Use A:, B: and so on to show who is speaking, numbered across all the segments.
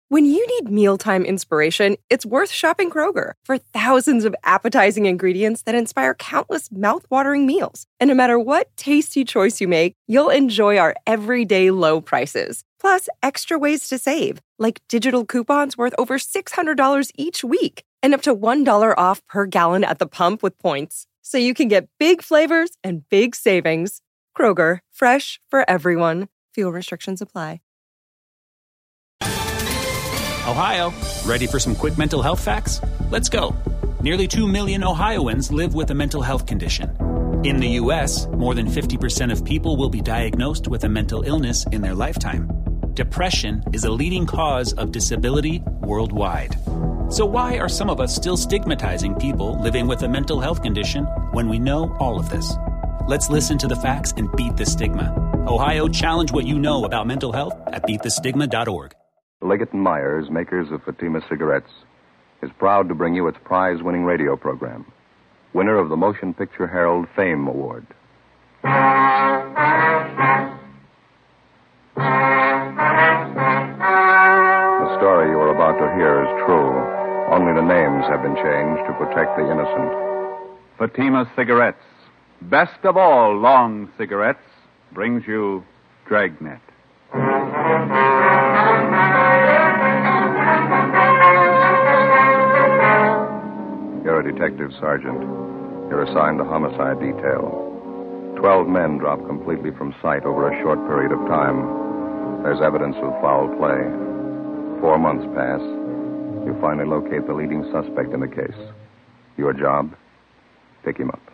A: When you need mealtime inspiration, it's worth shopping Kroger for thousands of appetizing ingredients that inspire countless mouth-watering meals. And no matter what tasty choice you make, you'll enjoy our everyday low prices. Plus, extra ways to save, like digital coupons worth over $600 each week and up to $1 off per gallon at the pump with points. So you can get big flavors and big savings. Kroger, fresh for everyone. Fuel restrictions apply.
B: Ohio, ready for some quick mental health facts? Let's go. Nearly 2 million Ohioans live with a mental health condition. In the U.S., more than 50% of people will be diagnosed with a mental illness in their lifetime. Depression is a leading cause of disability worldwide. So why are some of us still stigmatizing people living with a mental health condition when we know all of this? Let's listen to the facts and beat the stigma. Ohio, challenge what you know about mental health at beatthestigma.org.
C: Leggett & Myers, makers of Fatima cigarettes, is proud to bring you its prize-winning radio program, winner of the Motion Picture Herald Fame Award. The story you are about to hear is true. Only the names have been changed to protect the innocent.
D: Fatima Cigarettes, best of all long cigarettes, brings you Dragnet.
C: You're a detective sergeant. You're assigned to homicide detail. 12 men drop completely from sight over a short period of time. There's evidence of foul play. 4 months pass. You finally locate the leading suspect in the case. Your job? Pick him up.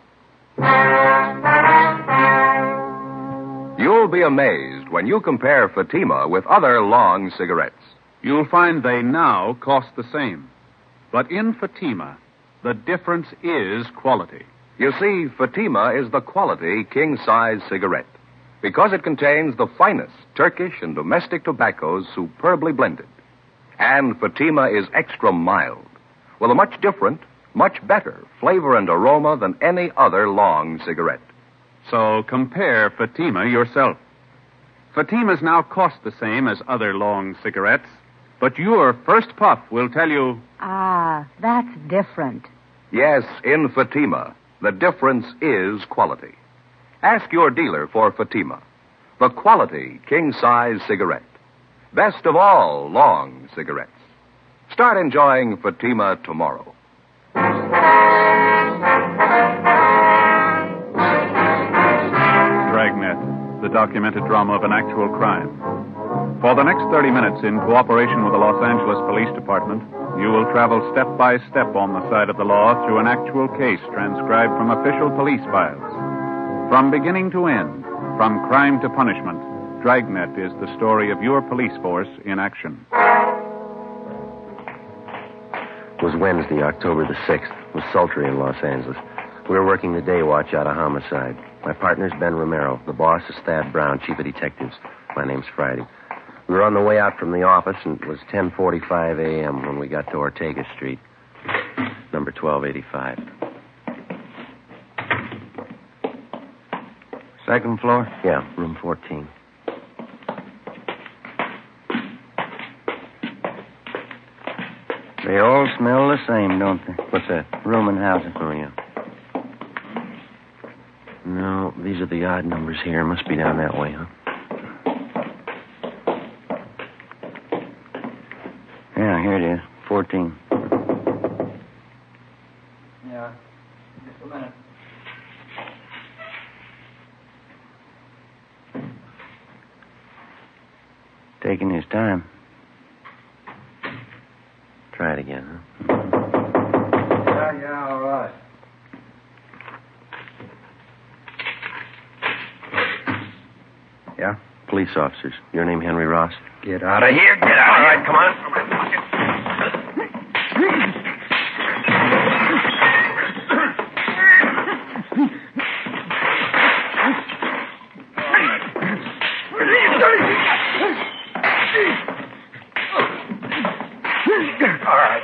E: You'll be amazed when you compare Fatima with other long cigarettes.
D: You'll find they now cost the same. But in Fatima, the difference is quality.
E: You see, Fatima is the quality king-size cigarette because it contains the finest Turkish and domestic tobaccos superbly blended. And Fatima is extra mild, with a much different, much better flavor and aroma than any other long cigarette.
D: So compare Fatima yourself. Fatimas now cost the same as other long cigarettes, but your first puff will tell you...
F: Ah, that's different.
E: Yes, in Fatima, the difference is quality. Ask your dealer for Fatima, the quality king-size cigarette. Best of all long cigarettes. Start enjoying Fatima tomorrow.
D: Dragnet, the documented drama of an actual crime. For the next 30 minutes, in cooperation with the Los Angeles Police Department, you will travel step by step on the side of the law through an actual case transcribed from official police files. From beginning to end, from crime to punishment, Dragnet is the story of your police force in action.
G: It was Wednesday, October the 6th. It was sultry in Los Angeles. We were working the day watch out of homicide. My partner's Ben Romero. The boss is Thad Brown, chief of detectives. My name's Friday. We were on the way out from the office, and it was 10:45 a.m. when we got to Ortega Street, number 1285.
H: Second floor?
G: Yeah, room 14.
H: They all smell the same, don't they?
G: What's that?
H: Room and housing.
G: Oh, yeah. No, these are the odd numbers here. Must be down that way, huh?
H: Yeah, here it is. 14.
I: Yeah. Just a minute.
H: Taking his time.
G: Try it again, huh?
I: Yeah, all right.
H: Yeah?
G: Police officers. Your name Henry Ross?
H: Get out of here. Get out of here.
G: All right, come on.
H: All right.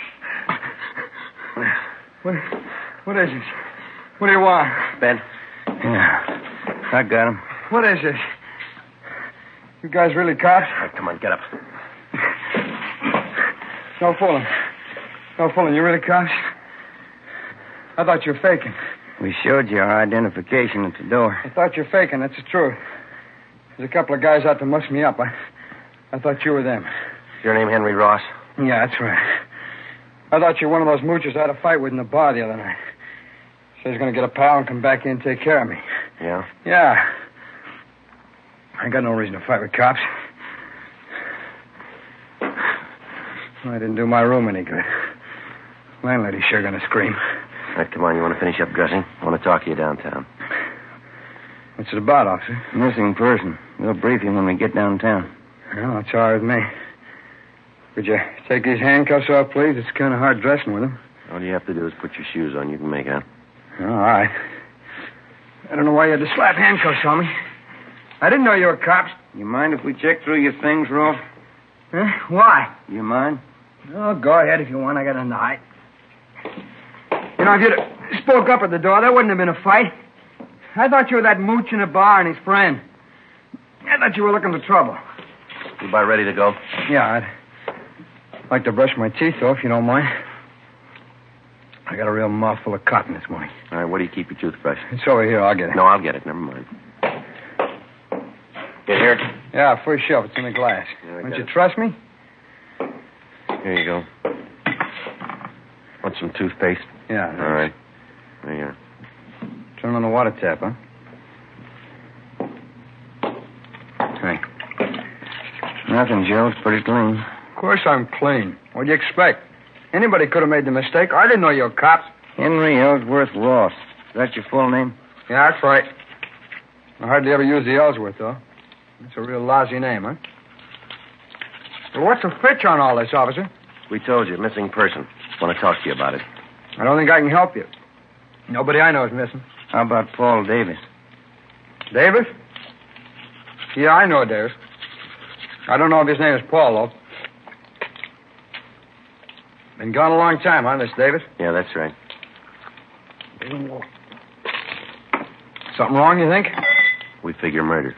H: What is this? What do you want?
G: Ben?
H: Yeah, I got him. What is this? You guys really cops?
G: All right, come on, get up.
H: No fooling. No fooling. You really cops? I thought you were faking.
I: We showed you our identification at the door.
H: I thought you were faking. That's the truth. There's a couple of guys out to muss me up. I thought you were them.
G: Is your name Henry Ross?
H: Yeah, that's right. I thought you were one of those moochers I had a fight with in the bar the other night. Said he's going to get a pal and come back in and take care of me.
G: Yeah?
H: Yeah. I ain't got no reason to fight with cops. I didn't do my room any good. Landlady's sure going to scream.
G: All right, come on. You want to finish up dressing? I want to talk to you downtown.
H: What's it about, officer?
I: Missing person. We'll brief you when we get downtown.
H: Well, that's all right with me. Could you take these handcuffs off, please? It's kind of hard dressing with them.
G: All you have to do is put your shoes on. You can make out.
H: All right. I don't know why you had to slap handcuffs on me. I didn't know you were cops.
I: You mind if we check through your things, Rolf?
H: Huh? Why?
I: You mind?
H: Oh, go ahead if you want. I got nothing to hide. You know, if you'd spoke up at the door, there wouldn't have been a fight. I thought you were that mooch in the bar and his friend. I thought you were looking for trouble.
G: You about ready to go?
H: Yeah, I'd like to brush my teeth, though, if you don't mind. I got a real mouthful of cotton this morning.
G: All right, where do you keep your toothbrush?
H: It's over here. I'll get it.
G: No, I'll get it. Never mind. Get here?
H: Yeah, first shelf. It's in the glass.
G: Yeah,
H: Don't you trust me?
G: Here you go. Want some toothpaste?
H: Yeah.
G: All right. There you are.
H: Turn on the water tap, huh? Hey.
I: Nothing, Joe. It's pretty clean.
H: Of course I'm clean. What do you expect? Anybody could have made the mistake. I didn't know you were cops.
I: Henry Ellsworth Ross. Is that your full name?
H: Yeah, that's right. I hardly ever use the Ellsworth, though. That's a real lousy name, huh? Well, what's the fitch on all this, officer?
G: We told you, missing person. Want to talk to you about it.
H: I don't think I can help you. Nobody I know is missing.
I: How about Paul Davis?
H: Davis? Yeah, I know Davis. I don't know if his name is Paul, though. Been gone a long time, huh, this Davis?
G: Yeah, that's right.
H: Something wrong, you think?
G: We figure murder.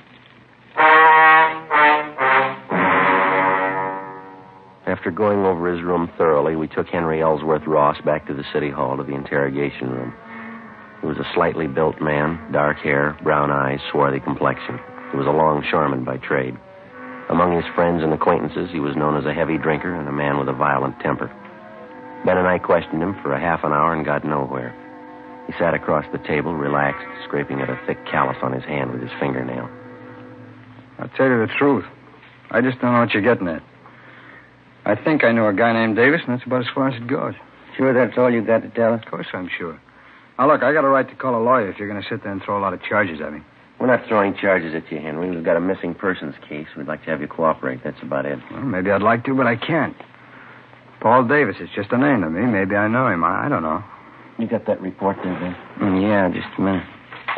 G: After going over his room thoroughly, we took Henry Ellsworth Ross back to the city hall to the interrogation room. He was a slightly built man, dark hair, brown eyes, swarthy complexion. He was a longshoreman by trade. Among his friends and acquaintances, he was known as a heavy drinker and a man with a violent temper. Ben and I questioned him for a half an hour and got nowhere. He sat across the table, relaxed, scraping at a thick callus on his hand with his fingernail.
H: I'll tell you the truth. I just don't know what you're getting at. I think I know a guy named Davis, and that's about as far as it goes.
I: Sure that's all you got to tell us?
H: Of course I'm sure. Now, look, I got a right to call a lawyer if you're going to sit there and throw a lot of charges at me.
G: We're not throwing charges at you, Henry. We've got a missing persons case. We'd like to have you cooperate. That's about it.
H: Well, maybe I'd like to, but I can't. Paul Davis is just a name to me. Maybe I know him. I don't know.
G: You got that report there, Ben?
I: Yeah, just a minute.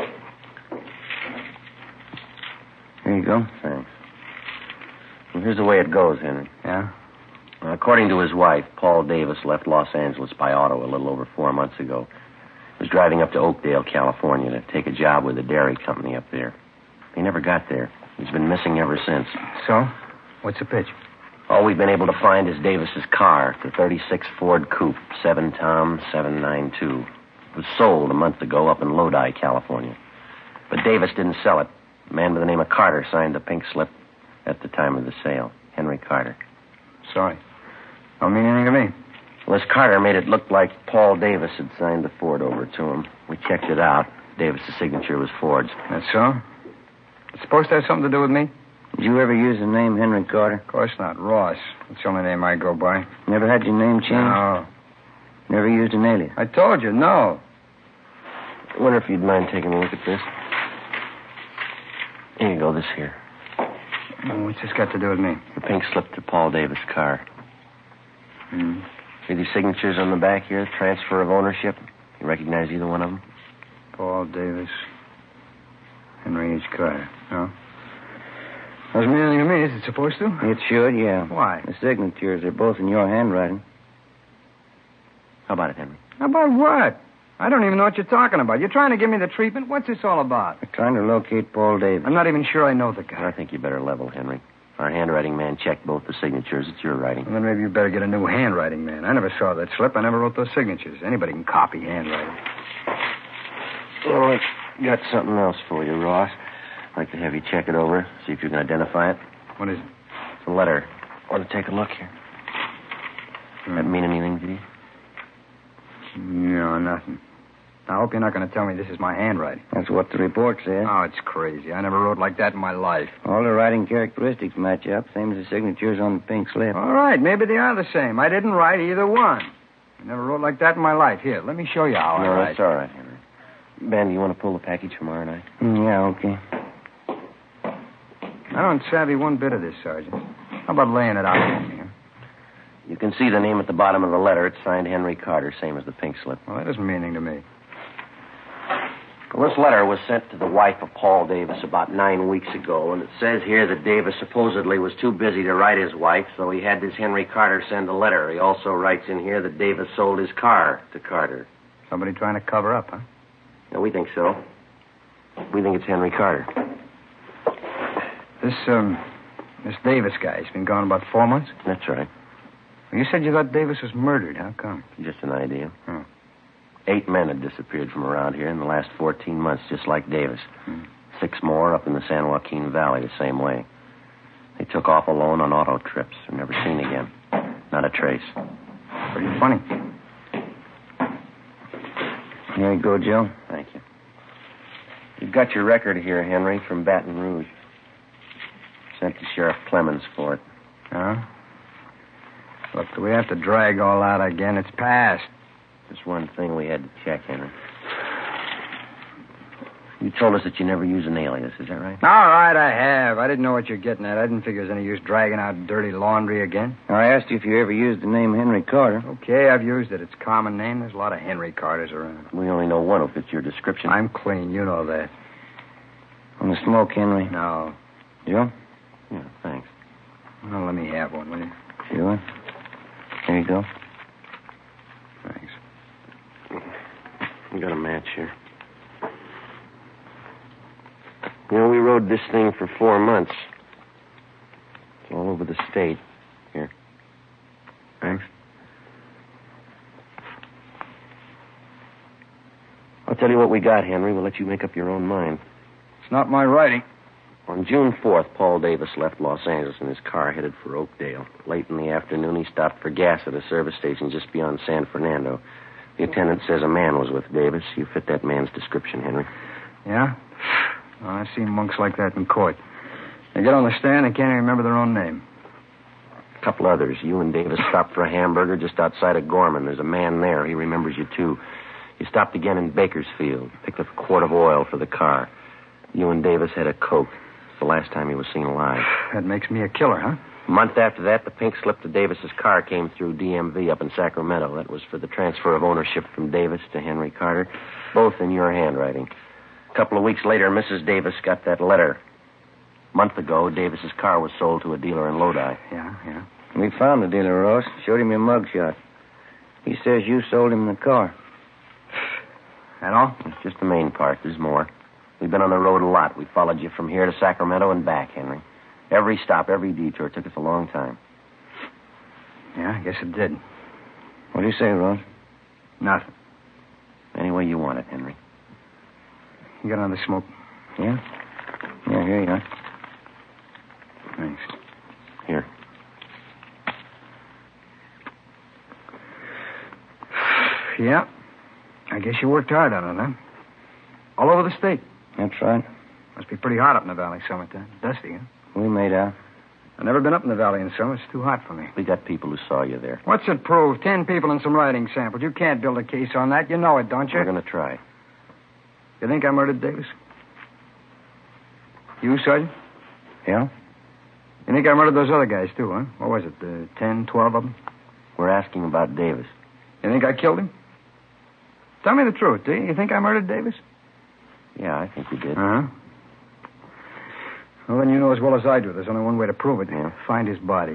I: Here you go.
G: Thanks. Well, here's the way it goes, Henry.
H: Yeah?
G: According to his wife, Paul Davis left Los Angeles by auto a little over 4 months ago. He was driving up to Oakdale, California to take a job with a dairy company up there. He never got there. He's been missing ever since.
H: So? What's the pitch?
G: All we've been able to find is Davis's car, the 36 Ford Coupe, 7 Tom 792. It was sold a month ago up in Lodi, California. But Davis didn't sell it. A man by the name of Carter signed the pink slip at the time of the sale. Henry Carter.
H: Sorry. Don't mean anything to me.
G: Well, this Carter made it look like Paul Davis had signed the Ford over to him. We checked it out. Davis's signature was forged.
H: That's so? It's supposed to have something to do with me?
I: Did you ever use the name Henry Carter?
H: Of course not. Ross. That's the only name I go by.
I: Never had your name changed?
H: No.
I: Never used an alias?
H: I told you, no.
G: I wonder if you'd mind taking a look at this. Here you go, this here.
H: What's this got to do with me?
G: The pink slip to Paul Davis' car.
H: Hmm.
G: See these signatures on the back here? Transfer of ownership. You recognize either one of them?
H: Paul Davis. Henry H. Carter. No? Doesn't mean anything to me. Is it supposed to?
I: It should, yeah.
H: Why?
I: The signatures are both in your handwriting.
G: How about it, Henry?
H: About what? I don't even know what you're talking about. You're trying to give me the treatment? What's this all about?
I: We're trying to locate Paul Davis.
H: I'm not even sure I know the guy.
G: I think you better level, Henry. Our handwriting man checked both the signatures. It's your writing.
H: Well, then maybe you better get a new handwriting man. I never saw that slip. I never wrote those signatures. Anybody can copy handwriting.
G: Well, I got something else for you, Ross. I'd like to have you check it over, see if you can identify it.
H: What is it?
G: It's a letter. Want to take a look here? That mean anything to you?
H: No, nothing. I hope you're not going to tell me this is my handwriting.
I: That's what the report said.
H: Oh, it's crazy. I never wrote like that in my life.
I: All the writing characteristics match up, same as the signatures on the pink slip.
H: All right, maybe they are the same. I didn't write either one. I never wrote like that in my life. Here, let me show you how I
G: No,
H: write.
G: that's all right, Henry. Ben, do you want to pull the package from R&I?
I: Yeah, okay.
H: I don't savvy one bit of this, Sergeant. How about laying it out for me, huh?
G: You can see the name at the bottom of the letter. It's signed Henry Carter, same as the pink slip.
H: Well, that doesn't mean anything to me.
G: Well, this letter was sent to the wife of Paul Davis about 9 weeks ago, and it says here that Davis supposedly was too busy to write his wife, so he had this Henry Carter send a letter. He also writes in here that Davis sold his car to Carter.
H: Somebody trying to cover up, huh?
G: Yeah, we think so. We think it's Henry Carter.
H: This Davis guy, he's been gone about 4 months?
G: That's right.
H: You said you thought Davis was murdered. How come?
G: Just an idea.
H: Hmm.
G: 8 men had disappeared from around here in the last 14 months, just like Davis. 6 more up in the San Joaquin Valley the same way. They took off alone on auto trips. They're never seen again. Not a trace.
H: Pretty funny.
I: Here you go, Joe.
G: Thank you. You've got your record here, Henry, from Baton Rouge. Sent to Sheriff Clemens for it.
H: Huh? Look, do we have to drag all out again? It's past.
G: Just one thing we had to check, Henry. You told us that you never use an alias, is that right?
H: All right, I have. I didn't know what you're getting at. I didn't figure there's any use dragging out dirty laundry again.
I: I asked you if you ever used the name Henry Carter.
H: Okay, I've used it. It's a common name. There's a lot of Henry Carters around.
G: We only know one who fits your description.
H: I'm clean. You know that.
I: On the smoke, Henry.
H: No.
I: Joe?
G: Yeah, thanks.
H: Well, let me have one, will you?
I: Sure. Here you go.
H: Thanks.
G: We got a match here. You know, we rode this thing for 4 months. It's all over the state. Here.
H: Thanks.
G: I'll tell you what we got, Henry. We'll let you make up your own mind.
H: It's not my writing.
G: On June 4th, Paul Davis left Los Angeles in his car headed for Oakdale. Late in the afternoon, he stopped for gas at a service station just beyond San Fernando. The attendant says a man was with Davis. You fit that man's description, Henry.
H: Yeah? Oh, I've seen monks like that in court. They get on the stand and can't even remember their own name.
G: A couple others. You and Davis stopped for a hamburger just outside of Gorman. There's a man there. He remembers you, too. You stopped again in Bakersfield. Picked up a quart of oil for the car. You and Davis had a Coke. It's the last time he was seen alive.
H: That makes me a killer, huh?
G: A month after that, the pink slip to Davis's car came through DMV up in Sacramento. That was for the transfer of ownership from Davis to Henry Carter, both in your handwriting. A couple of weeks later, Mrs. Davis got that letter. A month ago, Davis's car was sold to a dealer in Lodi.
H: Yeah.
I: We found the dealer, Ross. Showed him your mugshot. He says you sold him the car.
H: That all?
G: It's just the main part. There's more. We've been on the road a lot. We followed you from here to Sacramento and back, Henry. Every stop, every detour took us a long time.
H: Yeah, I guess it did.
I: What do you say, Ross?
H: Nothing.
G: Any way you want it, Henry.
H: You got another smoke?
I: Yeah? Yeah, here you are.
H: Thanks.
G: Here.
H: Yeah. I guess you worked hard on it, huh? All over the state.
I: That's right.
H: Must be pretty hot up in the valley summertime. Dusty, huh?
I: We made out.
H: I've never been up in the valley in summer. It's too hot for me.
G: We got people who saw you there.
H: What's it prove? 10 people and some writing samples. You can't build a case on that. You know it, don't you?
G: We're going to try.
H: You think I murdered Davis? You, Sergeant?
I: Yeah?
H: You think I murdered those other guys, too, huh? What was it, 10, 12 of them?
G: We're asking about Davis.
H: You think I killed him? Tell me the truth, do you? You think I murdered Davis?
G: Yeah, I think we did.
H: Uh-huh. Well, then you know as well as I do. There's only one way to prove it.
G: Yeah.
H: Find his body.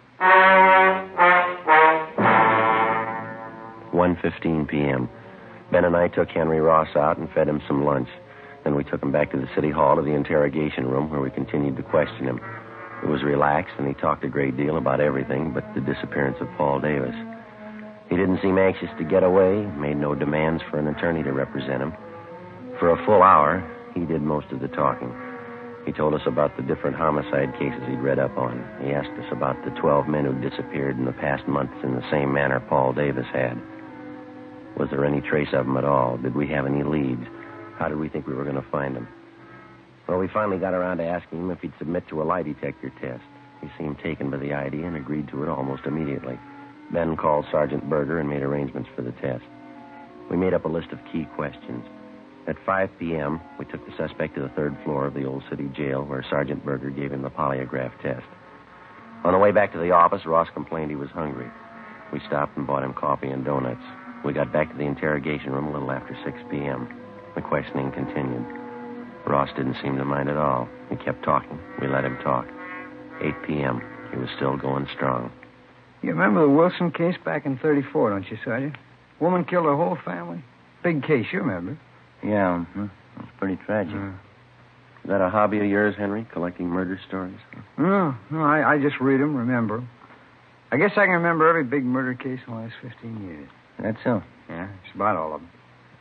G: 1:15 p.m. Ben and I took Henry Ross out and fed him some lunch. Then we took him back to the city hall to the interrogation room where we continued to question him. He was relaxed, and he talked a great deal about everything but the disappearance of Paul Davis. He didn't seem anxious to get away, made no demands for an attorney to represent him. For a full hour, he did most of the talking. He told us about the different homicide cases he'd read up on. He asked us about the 12 men who'd disappeared in the past months in the same manner Paul Davis had. Was there any trace of them at all? Did we have any leads? How did we think we were going to find them? Well, we finally got around to asking him if he'd submit to a lie detector test. He seemed taken by the idea and agreed to it almost immediately. Ben called Sergeant Berger and made arrangements for the test. We made up a list of key questions. At 5 p.m., we took the suspect to the third floor of the old city jail where Sergeant Berger gave him the polygraph test. On the way back to the office, Ross complained he was hungry. We stopped and bought him coffee and donuts. We got back to the interrogation room a little after 6 p.m. The questioning continued. Ross didn't seem to mind at all. He kept talking. We let him talk. 8 p.m., he was still going strong.
H: You remember the Wilson case back in 34, don't you, Sergeant? Woman killed her whole family. Big case, you remember.
I: Yeah, it was pretty tragic.
G: Is that a hobby of yours, Henry, collecting murder stories?
H: No, I just read them, remember 'em. I guess I can remember every big murder case in the last 15 years.
I: That's so.
H: Yeah, it's about all of them.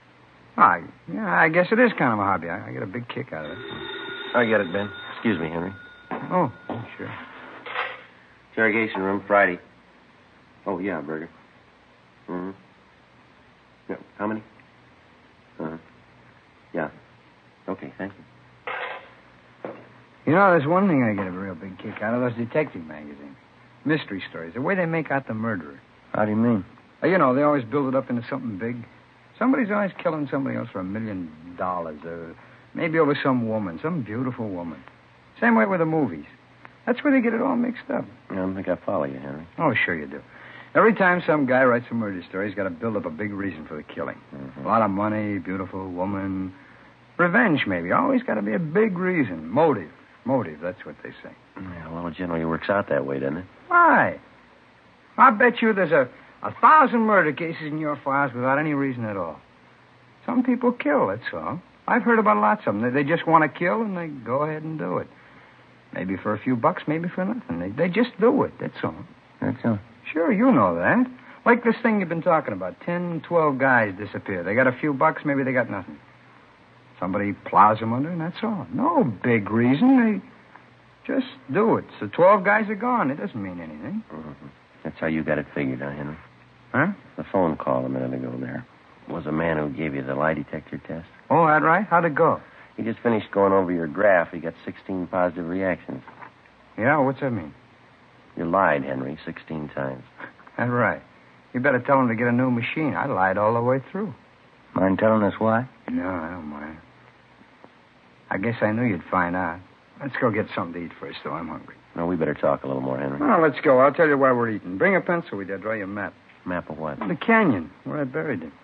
H: I guess it is kind of a hobby. I get a big kick out of it.
G: I get it, Ben. Excuse me, Henry.
H: Oh, sure.
G: Interrogation room, Friday. Oh, yeah, Berger. Mm-hmm. Yeah, how many? Uh-huh. Yeah. Okay, thank you.
H: You know, there's one thing I get a real big kick out of, those detective magazines. Mystery stories, the way they make out the murderer.
I: How do you mean?
H: You know, they always build it up into something big. Somebody's always killing somebody else for $1 million, or maybe over some woman, some beautiful woman. Same way with the movies. That's where they get it all mixed up.
G: I don't think I follow you, Henry.
H: Oh, sure you do. Every time some guy writes a murder story, he's got to build up a big reason for the killing.
G: Mm-hmm.
H: A lot of money, beautiful woman, revenge maybe. Always got to be a big reason. Motive, that's what they say.
G: Yeah, well, it generally works out that way, doesn't it?
H: Why? I bet you there's a 1,000 murder cases in your files without any reason at all. Some people kill, that's all. I've heard about lots of them. They just want to kill, and they go ahead and do it. Maybe for a few bucks, maybe for nothing. They just do it, that's all.
I: That's so.
H: Sure, you know that. Like this thing you've been talking about. 10, 12 guys disappear. They got a few bucks, maybe they got nothing. Somebody plows them under, and that's all. No big reason. They just do it. So 12 guys are gone. It doesn't mean anything.
G: Mm-hmm. That's how you got it figured, huh, Henry?
H: Huh?
G: The phone call a minute ago there was a man who gave you the lie detector test.
H: Oh, that right? How'd it go?
G: He just finished going over your graph. He got 16 positive reactions.
H: Yeah, what's that mean?
G: You lied, Henry, 16 times.
H: That's right. You better tell him to get a new machine. I lied all the way through.
I: Mind telling us why?
H: No, I don't mind. I guess I knew you'd find out. Let's go get something to eat first, though. I'm hungry.
G: No, we better talk a little more, Henry.
H: Oh, let's go. I'll tell you why we're eating. Bring a pencil with you. I'll draw you a map.
G: Map of what?
H: The canyon, where I buried him.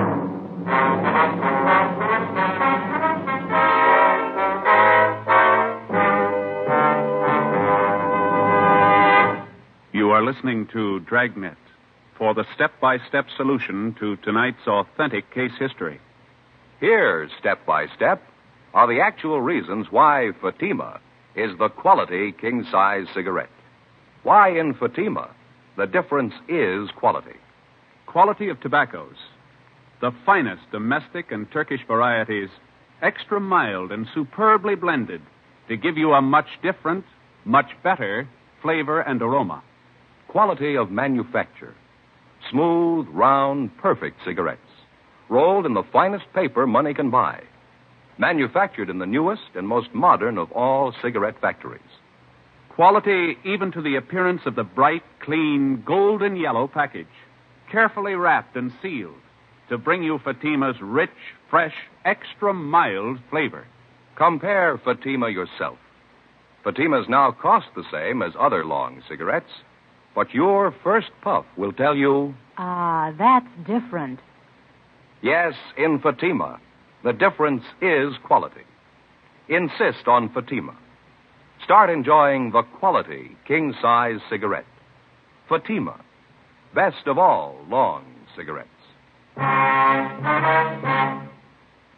D: You are listening to Dragnet for the step-by-step solution to tonight's authentic case history.
E: Here, step by step, are the actual reasons why Fatima is the quality king-size cigarette. Why in Fatima, the difference is quality.
D: Quality of tobaccos. The finest domestic and Turkish varieties, extra mild and superbly blended to give you a much different, much better flavor and aroma.
E: Quality of manufacture. Smooth, round, perfect cigarettes. Rolled in the finest paper money can buy. Manufactured in the newest and most modern of all cigarette factories.
D: Quality even to the appearance of the bright, clean, golden yellow package. Carefully wrapped and sealed to bring you Fatima's rich, fresh, extra mild flavor.
E: Compare Fatima yourself. Fatimas now cost the same as other long cigarettes, but your first puff will tell you...
F: Ah, that's different.
E: Yes, in Fatima, the difference is quality. Insist on Fatima. Start enjoying the quality king-size cigarette. Fatima, best of all long cigarettes.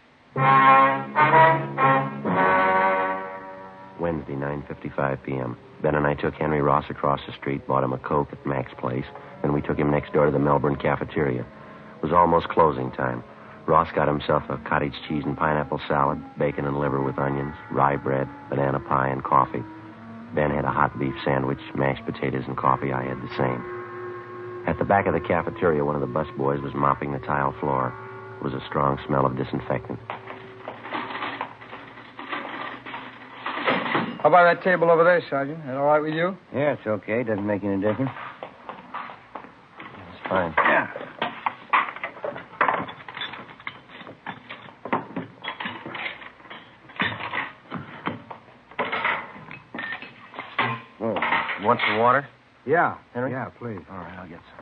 G: Wednesday, 9:55 p.m. Ben and I took Henry Ross across the street, bought him a Coke at Mac's place, and we took him next door to the Melbourne cafeteria. It was almost closing time. Ross got himself a cottage cheese and pineapple salad, bacon and liver with onions, rye bread, banana pie, and coffee. Ben had a hot beef sandwich, mashed potatoes, and coffee. I had the same. At the back of the cafeteria, one of the busboys was mopping the tile floor. It was a strong smell of disinfectant.
H: How about that table over there, Sergeant? That all right with you?
I: Yeah, it's okay. Doesn't make any difference.
G: It's fine.
H: Yeah.
G: Oh, you want some water?
H: Yeah.
G: Henry?
H: Yeah, please.
G: All right, I'll get some.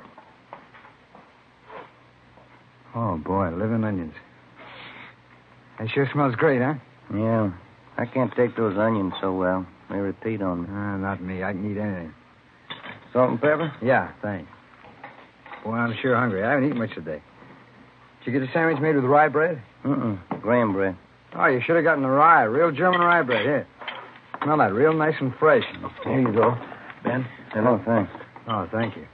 H: Oh, boy, living onions. That sure smells great, huh?
I: Yeah. I can't take those onions so well. They repeat on me.
H: Not me. I can eat anything.
I: Salt and pepper?
H: Yeah, thanks. Boy, I'm sure hungry. I haven't eaten much today. Did you get a sandwich made with rye bread?
I: Graham bread.
H: Oh, you should have gotten the rye. Real German rye bread. Here. Smell that. Real nice and fresh. Here you go. Ben?
I: Oh, thanks.
H: Oh, thank you.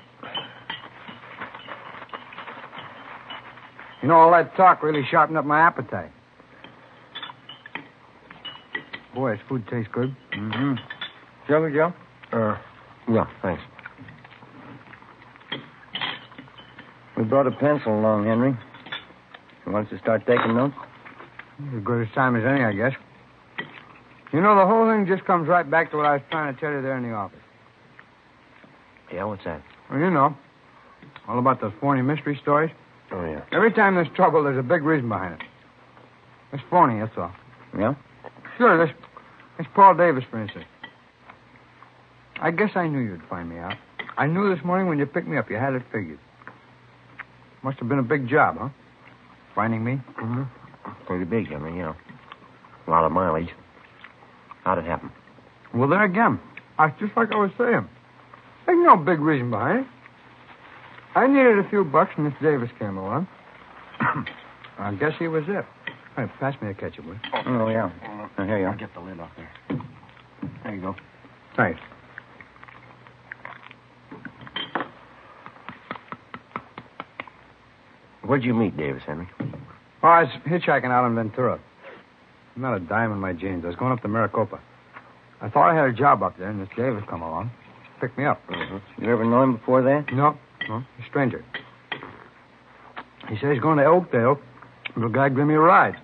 H: You know, all that talk really sharpened up my appetite. Boy, this food tastes good.
I: Mm-hmm. Sugar, Joe?
G: Yeah, thanks.
I: We brought a pencil along, Henry. You want us to start taking notes?
H: As good a time as any, I guess. You know, the whole thing just comes right back to what I was trying to tell you there in the office.
G: Yeah, what's that?
H: Well, you know, all about those phony mystery stories.
G: Oh, yeah.
H: Every time there's trouble, there's a big reason behind it. It's phony, that's all.
I: Yeah?
H: Sure, this Paul Davis, for instance. I guess I knew you'd find me out. I knew this morning when you picked me up, you had it figured. Must have been a big job, huh? Finding me?
G: Mm-hmm. Pretty big, Henry, yeah. A lot of mileage. How'd it happen?
H: Well, there again. Just like I was saying. There's no big reason behind it. I needed a few bucks, and Miss Davis came along. I guess he was it. Hey, pass me a ketchup, will you?
I: Oh, yeah. Here you are.
G: I'll get the lid off there. There you go.
H: Thanks.
G: Where'd you meet Davis, Henry?
H: Oh, I was hitchhiking out in Ventura. Not a dime in my jeans. I was going up to Maricopa. I thought I had a job up there, and Miss Davis come along. Picked me up.
G: Mm-hmm.
I: You ever know him before that?
H: No, a stranger. He said he's going to Oakdale. The guy give me a ride.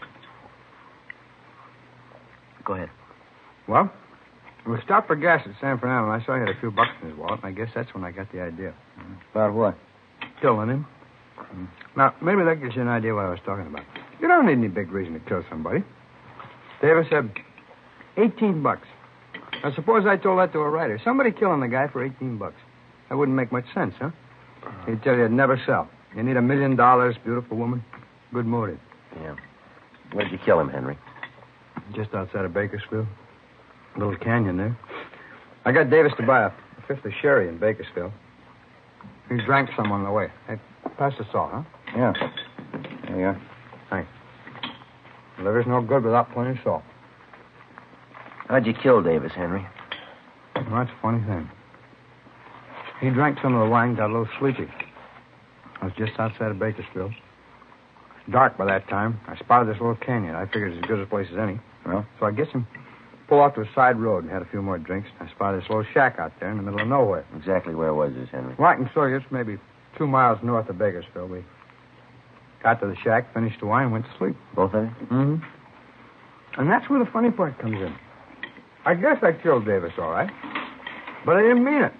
G: Go ahead.
H: Well, we stopped for gas at San Fernando, and I saw he had a few bucks in his wallet, and I guess that's when I got the idea.
I: About what?
H: Killing him. Now, maybe that gives you an idea what I was talking about. You don't need any big reason to kill somebody. Davis said, 18 bucks. Now, suppose I told that to a writer. Somebody killing the guy for 18 bucks. That wouldn't make much sense, huh? He'd tell you it'd never sell. You need $1 million, beautiful woman, good motive.
G: Yeah. Where'd you kill him, Henry?
H: Just outside of Bakersfield. A little canyon there. I got Davis to buy a fifth of sherry in Bakersfield. He drank some on the way. Hey, pass the salt, huh?
I: Yeah. There you are.
H: Thanks. Liver's no good without plenty of salt.
G: How'd you kill Davis, Henry?
H: Well, that's a funny thing. He drank some of the wine, got a little sleepy. I was just outside of Bakersfield. It's dark by that time. I spotted this little canyon. I figured it's as good a place as any.
I: Well?
H: So I guess him pull off to a side road and had a few more drinks. I spotted this little shack out there in the middle of nowhere.
G: Exactly where was this, Henry?
H: Well, I can show you. It's maybe 2 miles north of Bakersfield. We got to the shack, finished the wine, and went to sleep.
G: Both of you?
H: Mm-hmm. And that's where the funny part comes in. I guess I killed Davis, all right. But I didn't mean it.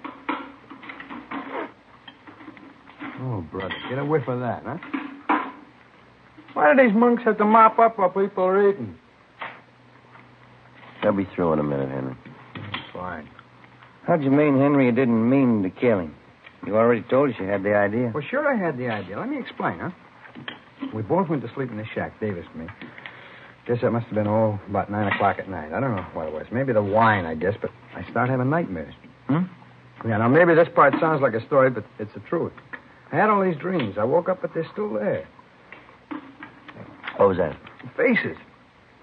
H: Oh, brother, get a whiff of that, huh? Why do these monks have to mop up while people are eating?
G: They'll be through in a minute, Henry.
H: Fine.
I: How'd you mean, Henry, you didn't mean to kill him? You already told us you had the idea.
H: Well, sure I had the idea. Let me explain, huh? We both went to sleep in the shack, Davis and me. Guess that must have been, about 9 o'clock at night. I don't know what it was. Maybe the wine, I guess, but I started having nightmares. Yeah, now maybe this part sounds like a story, but it's the truth. I had all these dreams. I woke up, but they're still there.
G: What was that?
H: Faces.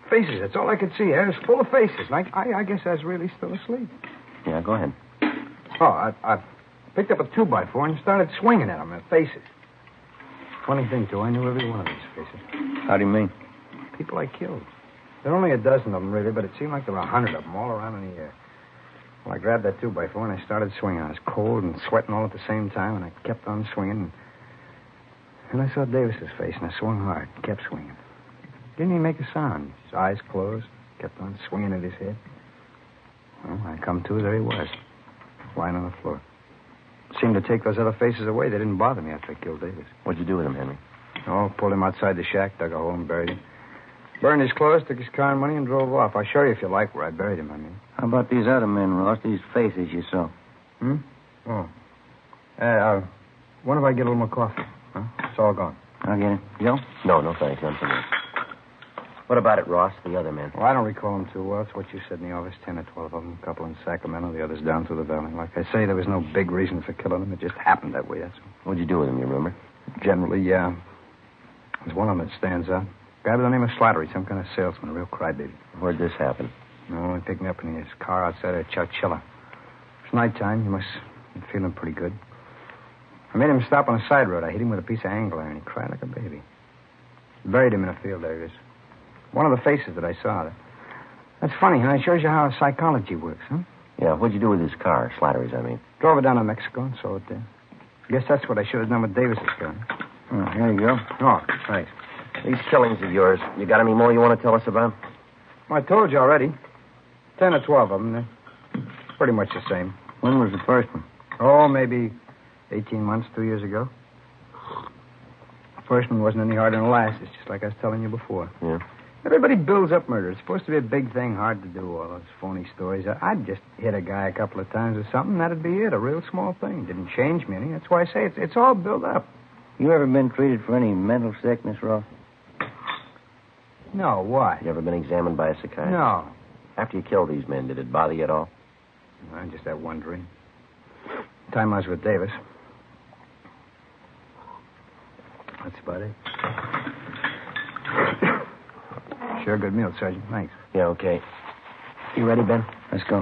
H: Faces, that's all I could see. It was full of faces. I guess I was really still asleep.
G: Yeah, go ahead.
H: Oh, I picked up a 2x4 and started swinging at them, their faces. Funny thing, too, I knew every one of these faces.
I: How do you mean?
H: People I killed. There are only a dozen of them, really, but it seemed like there were 100 of them all around in the air. Well, I grabbed that 2x4 and I started swinging. I was cold and sweating all at the same time, and I kept on swinging. And I saw Davis's face, and I swung hard, kept swinging. Didn't even make a sound. His eyes closed, kept on swinging at his head. Well, I come to, there he was, lying on the floor. Seemed to take those other faces away. They didn't bother me after I killed Davis.
G: What'd you do with him, Henry?
H: Oh, pulled him outside the shack, dug a hole and buried him. Burned his clothes, took his car and money, and drove off. I'll show you if you like where I buried him, I mean.
I: How about these other men, Ross? These faces you saw.
H: Oh. When if I get a little more coffee? Huh? It's all gone.
I: I'll get it. Joe?
G: No, thanks. None for me. What about it, Ross? The other men?
H: Well, I don't recall them too well. It's what you said in the office. 10 or 12 of them. A couple in Sacramento, the others down through the valley. Like I say, there was no big reason for killing them. It just happened that way, that's all.
G: What'd you do with them, you remember?
H: Generally, yeah. There's one of them that stands out. A guy by the name of Slattery, some kind of salesman, a real crybaby.
G: Where'd this happen?
H: No, he picked me up in his car outside of Chowchilla. It's nighttime. He must be feeling pretty good. I made him stop on a side road. I hit him with a piece of angle iron. He cried like a baby. Buried him in a field there. He is. One of the faces that I saw. That's funny, huh? It shows you how psychology works, huh?
G: Yeah, what'd you do with his car? Slattery's, I mean.
H: Drove it down to Mexico and sold it there. I guess that's what I should have done with Davis's car.
I: Oh, here you go.
H: Oh, thanks.
G: These killings of yours, you got any more you want to tell us about?
H: Well, I told you already. 10 or 12 of them. They're pretty much the same.
I: When was the first one?
H: Oh, maybe 18 months, 2 years ago. The first one wasn't any harder than the last. It's just like I was telling you before.
G: Yeah.
H: Everybody builds up murder. It's supposed to be a big thing, hard to do, all those phony stories. I'd just hit a guy a couple of times or something, that'd be it, a real small thing. Didn't change me any. That's why I say it's all built up.
I: You ever been treated for any mental sickness, Ross?
H: No, why?
G: You ever been examined by a psychiatrist?
H: No.
G: After you killed these men, did it bother you at all?
H: I just had one dream. The time I was with Davis. That's about it. Sure, good meal, Sergeant. Thanks.
G: Yeah, okay. You ready, Ben?
I: Let's go.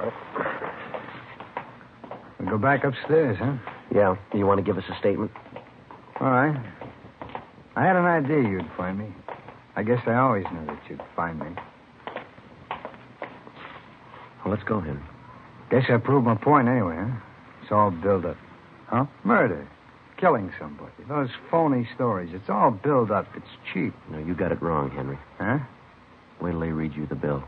H: We go back upstairs, huh?
G: Yeah. You want to give us a statement?
H: All right. I had an idea you'd find me. I guess I always knew that you'd find me.
G: Well, let's go, Henry.
H: Guess I proved my point anyway, huh? It's all built up.
I: Huh?
H: Murder. Killing somebody. Those phony stories. It's all built up. It's cheap.
G: No, you got it wrong, Henry.
H: Huh?
G: Wait till they read you the bill.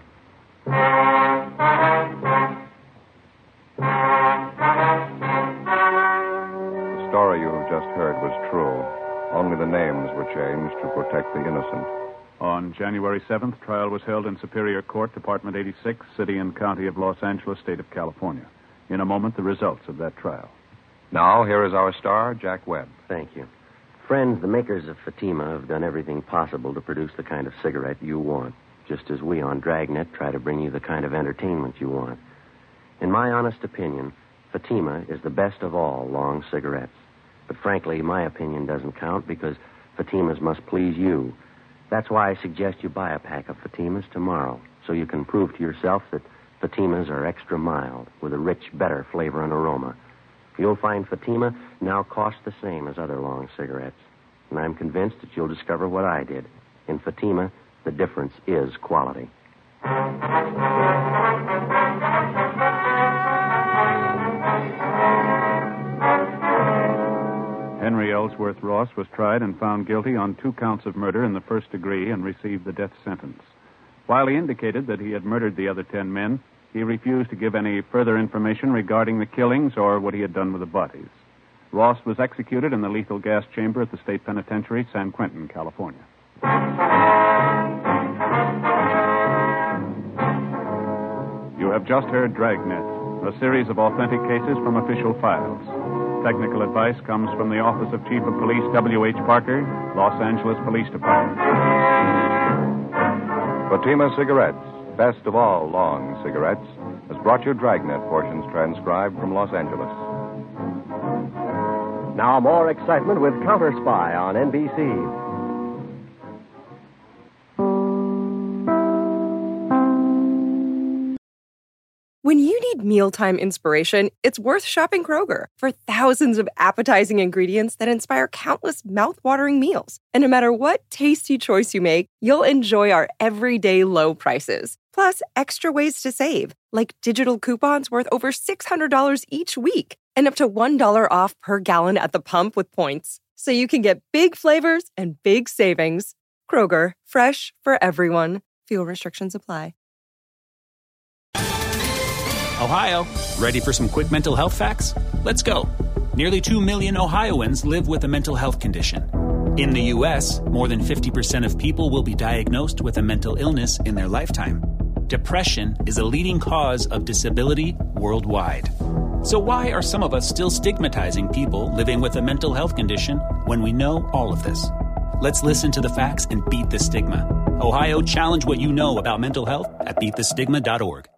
C: The story you have just heard was true. Only the names were changed to protect the innocent.
D: On January 7th, trial was held in Superior Court, Department 86, City and County of Los Angeles, State of California. In a moment, the results of that trial.
C: Now, here is our star, Jack Webb.
G: Thank you. Friends, the makers of Fatima have done everything possible to produce the kind of cigarette you want, just as we on Dragnet try to bring you the kind of entertainment you want. In my honest opinion, Fatima is the best of all long cigarettes. But frankly, my opinion doesn't count because Fatimas must please you. That's why I suggest you buy a pack of Fatimas tomorrow, so you can prove to yourself that Fatimas are extra mild, with a rich, better flavor and aroma. You'll find Fatima now costs the same as other long cigarettes. And I'm convinced that you'll discover what I did. In Fatima, the difference is quality.
D: Henry Ellsworth Ross was tried and found guilty on 2 counts of murder in the first degree and received the death sentence. While he indicated that he had murdered the other 10 men, he refused to give any further information regarding the killings or what he had done with the bodies. Ross was executed in the lethal gas chamber at the State Penitentiary, San Quentin, California. You have just heard Dragnet, a series of authentic cases from official files. Technical advice comes from the Office of Chief of Police W.H. Parker, Los Angeles Police Department.
C: Fatima Cigarettes, best of all long cigarettes, has brought you Dragnet portions transcribed from Los Angeles.
J: Now more excitement with Counter Spy on NBC.
A: mealtime inspiration, it's worth shopping Kroger for thousands of appetizing ingredients that inspire countless mouth-watering meals. And no matter what tasty choice you make, you'll enjoy our everyday low prices. Plus, extra ways to save, like digital coupons worth over $600 each week and up to $1 off per gallon at the pump with points. So you can get big flavors and big savings. Kroger, fresh for everyone. Fuel restrictions apply.
B: Ohio, ready for some quick mental health facts? Let's go. Nearly 2 million Ohioans live with a mental health condition. In the U.S., more than 50% of people will be diagnosed with a mental illness in their lifetime. Depression is a leading cause of disability worldwide. So why are some of us still stigmatizing people living with a mental health condition when we know all of this? Let's listen to the facts and beat the stigma. Ohio, challenge what you know about mental health at beatthestigma.org.